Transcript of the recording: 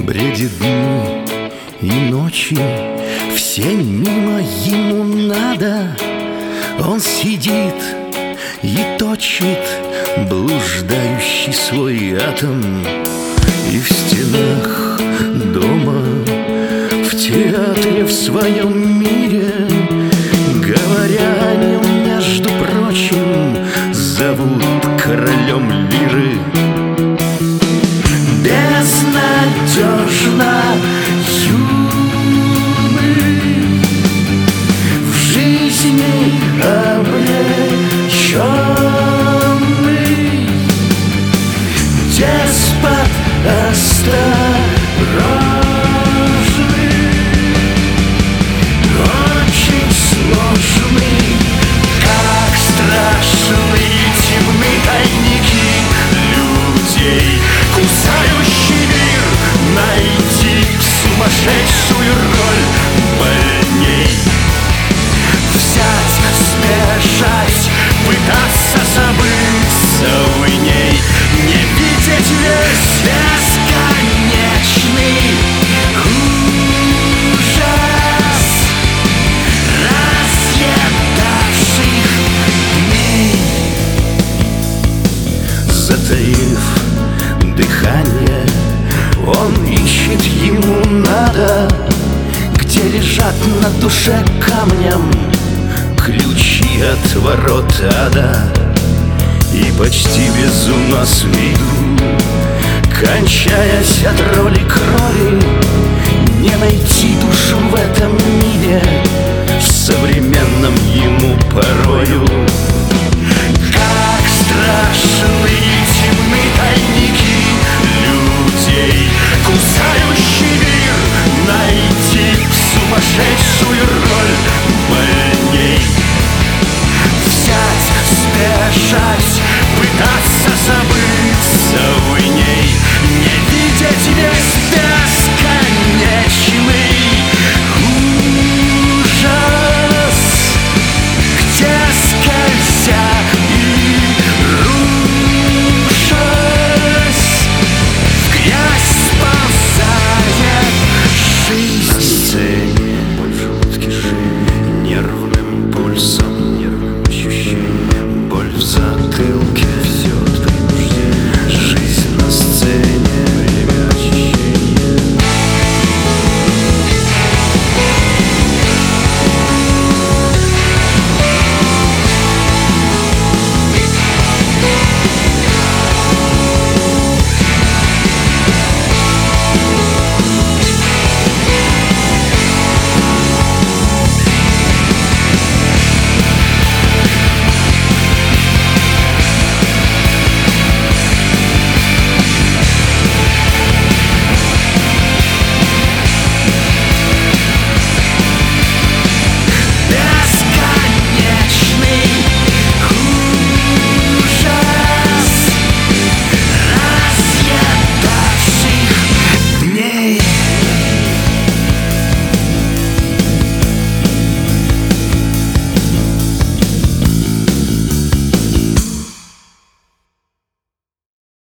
Бредит дни и ночи, все мимо ему надо. Он сидит и точит блуждающий свой атом. И в стенах дома, в театре, в своем мире, говоря о нем, между прочим, зовут королем лиры. Безнадежно юный, в жизни обреченный, деспот осторожный, очень сложный, как страшные темны тайники людей, кусающий мир. Найти сумасшедшую роль больней, взять, смешать, пытаться забыться в ней, не видеть весь бесконечный ужас разъедавших дней. Затаив дыхание, он ищет, ему надо, где лежат на душе камнем ключи от ворот ада. И почти без ума с виду, кончаясь от роли крови, не найти душу в этом мире, в современном ему порою.